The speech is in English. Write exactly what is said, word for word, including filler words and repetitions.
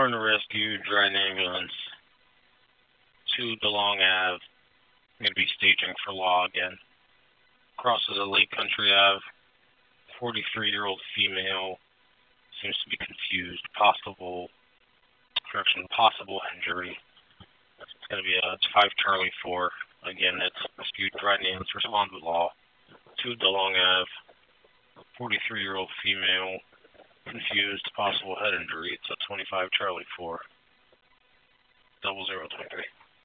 Warren Rescue, Dryden Ambulance, to DeLong Ave. I'm going to be staging for law again. Crosses a Lake Country Ave. forty-three-year-old female. Seems to be confused. Possible, correction, possible injury. It's going to be a, it's five Charlie four. Again, it's rescued Dryden Ambulance, respond with law. to DeLong Ave. forty-three-year-old female. Confused, possible head injury. It's a twenty-five Charlie four. Double zero twenty-three.